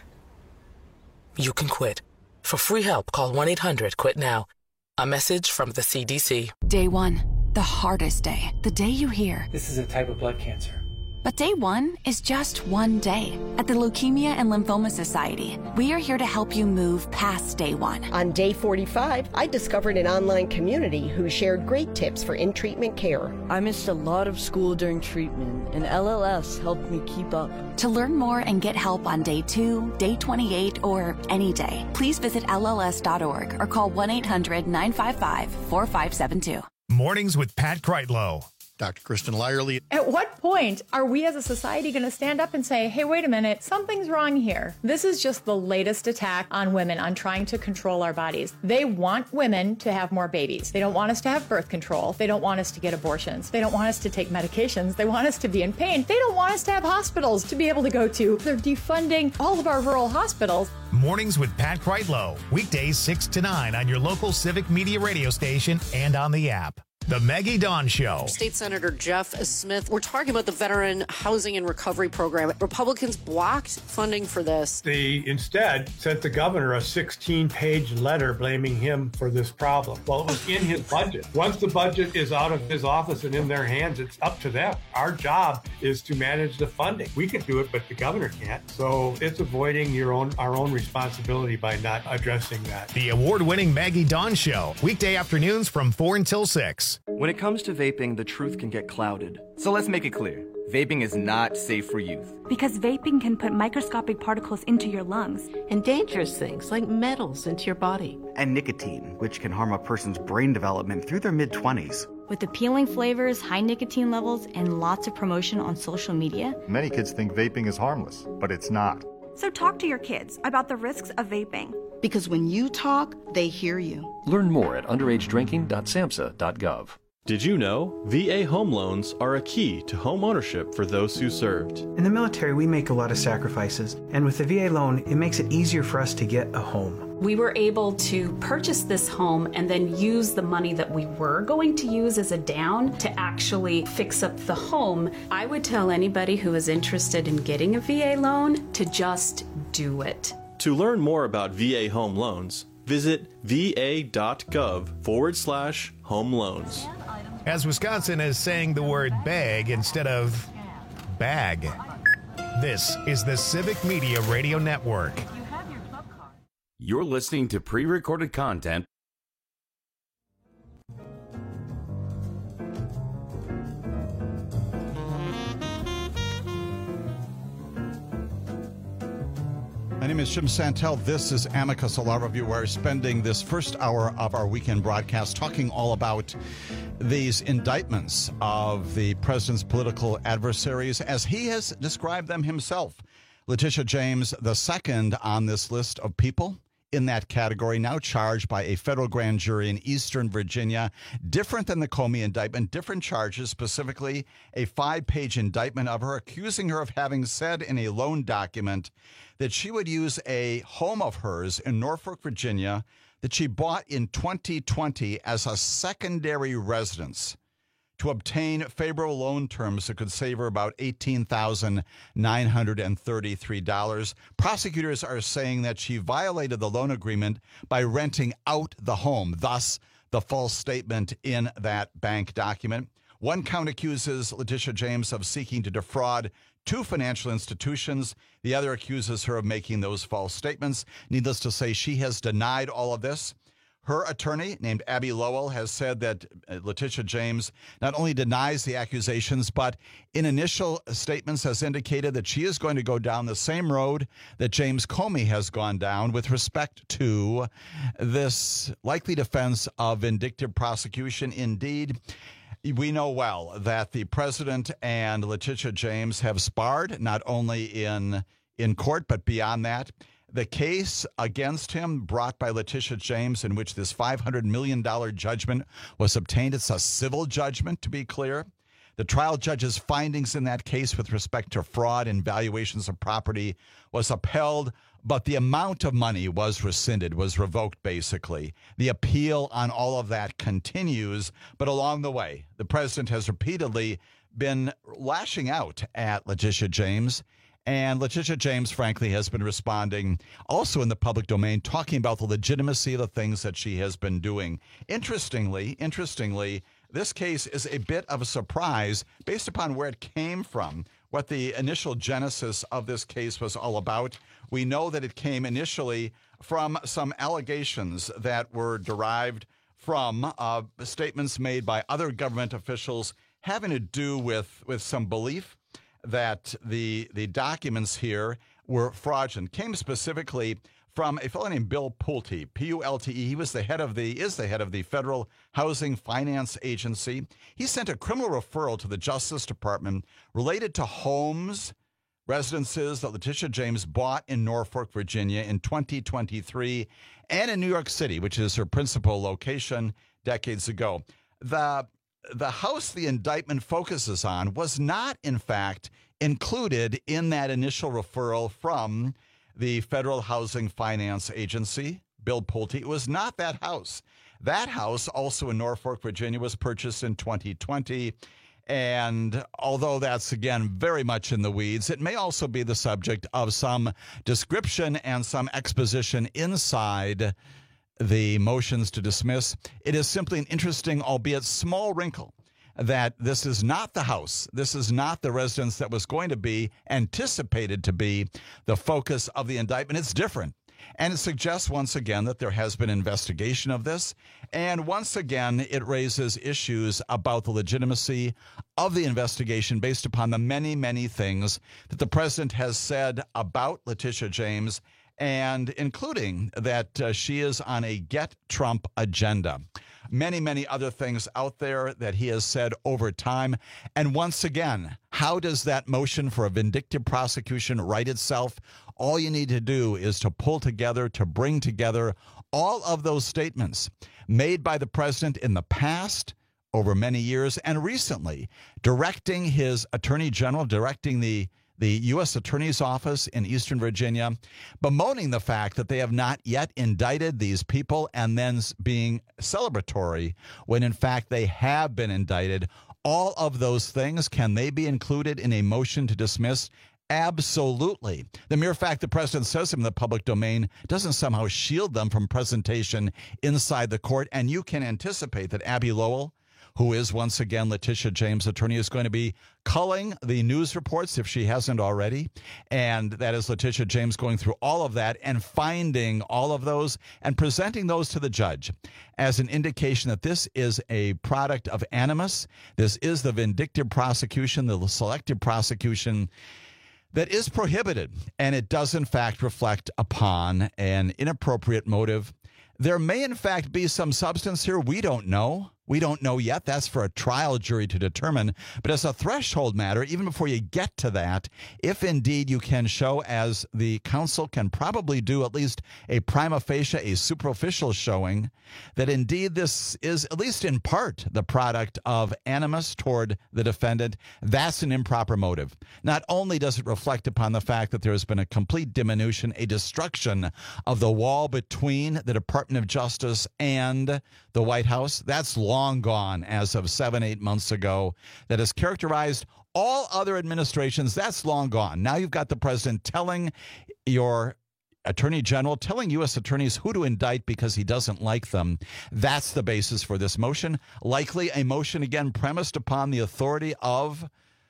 You can quit. For free help, call one eight hundred quit now. A message from the C D C. Day one, the hardest day. The day you hear, this is a type of blood cancer. But day one is just one day. At the Leukemia and Lymphoma Society, we are here to help you move past day one. On day forty-five, I discovered an online community who shared great tips for in-treatment care. I missed a lot of school during treatment, and L L S helped me keep up. To learn more and get help on day two, day twenty-eight, or any day, please visit L L S dot org or call one eight hundred nine five five four five seven two. Mornings with Pat Kreitlow. Doctor Kristen Lyerly. At what point are we as a society going to stand up and say, hey, wait a minute, something's wrong here? This is just the latest attack on women, on trying to control our bodies. They want women to have more babies. They don't want us to have birth control. They don't want us to get abortions. They don't want us to take medications. They want us to be in pain. They don't want us to have hospitals to be able to go to. They're defunding all of our rural hospitals. Mornings with Pat Kreitlow. Weekdays six to nine on your local Civic Media radio station and on the app. The Maggie Dawn Show. State Senator Jeff Smith, we're talking about the Veteran Housing and Recovery Program. Republicans blocked funding for this. They instead sent the governor a sixteen-page letter blaming him for this problem. Well, it was in his budget. Once the budget is out of his office and in their hands, it's up to them. Our job is to manage the funding. We can do it, but the governor can't. So it's avoiding your own our own responsibility by not addressing that. The award-winning Maggie Dawn Show. Weekday afternoons from four until six. When it comes to vaping, the truth can get clouded. So let's make it clear. Vaping is not safe for youth. Because vaping can put microscopic particles into your lungs. And dangerous things like metals into your body. And nicotine, which can harm a person's brain development through their mid-twenties. With appealing flavors, high nicotine levels, and lots of promotion on social media. Many kids think vaping is harmless, but it's not. So talk to your kids about the risks of vaping. Because when you talk, they hear you. Learn more at underage drinking dot samhsa dot gov. Did you know V A home loans are a key to home ownership for those who served? In the military, we make a lot of sacrifices, and with the V A loan, it makes it easier for us to get a home. We were able to purchase this home and then use the money that we were going to use as a down to actually fix up the home. I would tell anybody who is interested in getting a V A loan to just do it. To learn more about V A home loans, visit va.gov forward slash home loans. As Wisconsin is saying the word bag instead of bag. This is the Civic Media Radio Network. You're listening to pre-recorded content. My name is Jim Santel. This is Amicus, a law review. We're spending this first hour of our weekend broadcast talking all about these indictments of the president's political adversaries, as he has described them himself. Letitia James, the second on this list of people in that category, now charged by a federal grand jury in Eastern Virginia. Different than the Comey indictment, different charges, specifically a five-page indictment of her, accusing her of having said in a loan document that she would use a home of hers in Norfolk, Virginia, that she bought in twenty twenty as a secondary residence to obtain favorable loan terms that could save her about eighteen thousand nine hundred thirty-three dollars. Prosecutors are saying that she violated the loan agreement by renting out the home, thus the false statement in that bank document. One count accuses Letitia James of seeking to defraud two financial institutions. The other accuses her of making those false statements. Needless to say, she has denied all of this. Her attorney, named Abby Lowell, has said that Letitia James not only denies the accusations, but in initial statements has indicated that she is going to go down the same road that James Comey has gone down with respect to this likely defense of vindictive prosecution. Indeed, We know well that the president and Letitia James have sparred, not only in in court, but beyond that. The case against him brought by Letitia James, in which this five hundred million dollars judgment was obtained, it's a civil judgment, to be clear. The trial judge's findings in that case with respect to fraud and valuations of property was upheld, but the amount of money was rescinded, was revoked, basically. The appeal on all of that continues, but along the way, the president has repeatedly been lashing out at Letitia James, and Letitia James, frankly, has been responding also in the public domain, talking about the legitimacy of the things that she has been doing. Interestingly, interestingly, this case is a bit of a surprise based upon where it came from, what the initial genesis of this case was all about. We know that it came initially from some allegations that were derived from uh, statements made by other government officials having to do with, with some belief that the the documents here were fraudulent. Came specifically from a fellow named Bill Pulte, P U L T E. He was the head of the is the head of the Federal Housing Finance Agency. He sent a criminal referral to the Justice Department related to homes, residences that Letitia James bought in Norfolk, Virginia in twenty twenty-three, and in New York City, which is her principal location decades ago. The The house the indictment focuses on was not, in fact, included in that initial referral from the Federal Housing Finance Agency, Bill Pulte. It was not that house. That house, also in Norfolk, Virginia, was purchased in twenty twenty. And although that's, again, very much in the weeds, it may also be the subject of some description and some exposition inside the motions to dismiss. It is simply an interesting, albeit small, wrinkle that this is not the house. This is not the residence that was going to be anticipated to be the focus of the indictment. It's different. And it suggests once again that there has been investigation of this. And once again, it raises issues about the legitimacy of the investigation based upon the many, many things that the president has said about Letitia James, and including that uh, she is on a Get Trump agenda. Many, many other things out there that he has said over time. And once again, how does that motion for a vindictive prosecution write itself? All you need to do is to pull together, to bring together all of those statements made by the president in the past, over many years, and recently, directing his attorney general, directing the the U S Attorney's Office in Eastern Virginia, bemoaning the fact that they have not yet indicted these people, and then being celebratory when in fact they have been indicted. All of those things, can they be included in a motion to dismiss? Absolutely. The mere fact the president says them in the public domain doesn't somehow shield them from presentation inside the court. And you can anticipate that Abbe Lowell, who is once again Letitia James' attorney, is going to be culling the news reports if she hasn't already. And that is Letitia James going through all of that and finding all of those and presenting those to the judge as an indication that this is a product of animus. This is the vindictive prosecution, the selective prosecution that is prohibited. And it does, in fact, reflect upon an inappropriate motive. There may, in fact, be some substance here. We don't know. We don't know yet. That's for a trial jury to determine. But as a threshold matter, even before you get to that, if indeed you can show, as the counsel can probably do, at least a prima facie, a superficial showing, that indeed this is, at least in part, the product of animus toward the defendant, that's an improper motive. Not only does it reflect upon the fact that there has been a complete diminution, a destruction of the wall between the Department of Justice and the White House, that's long gone as of seven, eight months ago, that has characterized all other administrations. That's long gone. Now you've got the president telling your attorney general, telling U S attorneys who to indict because he doesn't like them. That's the basis for this motion. Likely a motion, again, premised upon the authority of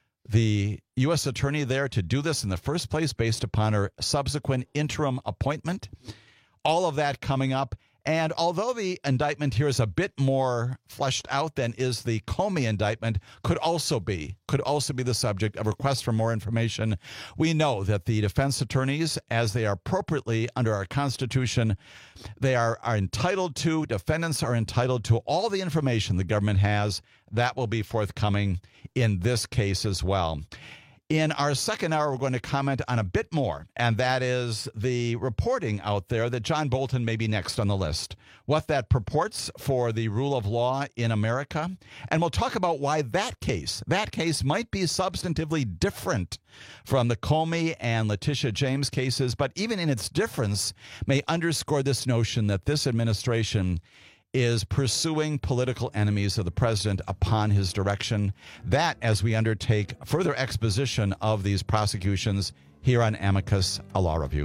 the U S attorney there to do this in the first place, based upon her subsequent interim appointment. All of that coming up. And although the indictment here is a bit more fleshed out than is the Comey indictment, could also be could also be the subject of requests for more information. We know that the defense attorneys, as they are appropriately under our Constitution, they are, are entitled to, defendants are entitled to all the information the government has. That will be forthcoming in this case as well. In our second hour, we're going to comment on a bit more, and that is the reporting out there that John Bolton may be next on the list, what that purports for the rule of law in America, and we'll talk about why that case, that case might be substantively different from the Comey and Letitia James cases, but even in its difference may underscore this notion that this administration is pursuing political enemies of the president upon his direction. That as we undertake further exposition of these prosecutions here on Amicus, a Law Review.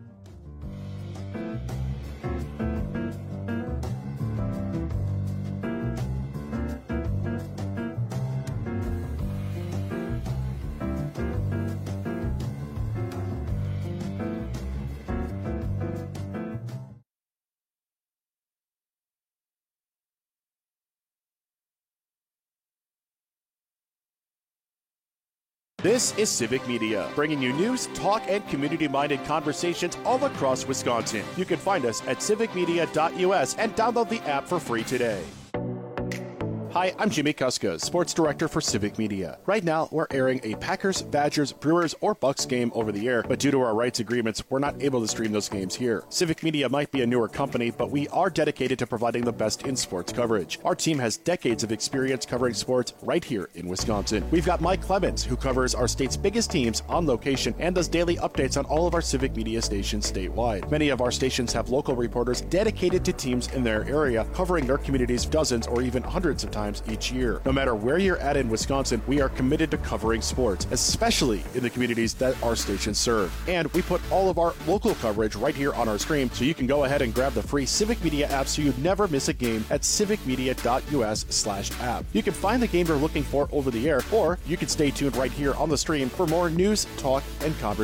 This is Civic Media, bringing you news, talk, and community-minded conversations all across Wisconsin. You can find us at civic media dot U S and download the app for free today. Hi, I'm Jimmy Kuska, Sports Director for Civic Media. Right now, we're airing a Packers, Badgers, Brewers, or Bucks game over the air, but due to our rights agreements, we're not able to stream those games here. Civic Media might be a newer company, but we are dedicated to providing the best in sports coverage. Our team has decades of experience covering sports right here in Wisconsin. We've got Mike Clemens, who covers our state's biggest teams on location and does daily updates on all of our Civic Media stations statewide. Many of our stations have local reporters dedicated to teams in their area, covering their communities dozens or even hundreds of times each year. No matter where you're at in Wisconsin, we are committed to covering sports, especially in the communities that our stations serve. And we put all of our local coverage right here on our screen, so you can go ahead and grab the free Civic Media app so you never miss a game at civic media dot U S slash app. You can find the game you're looking for over the air, or you can stay tuned right here on the stream for more news, talk, and conversation.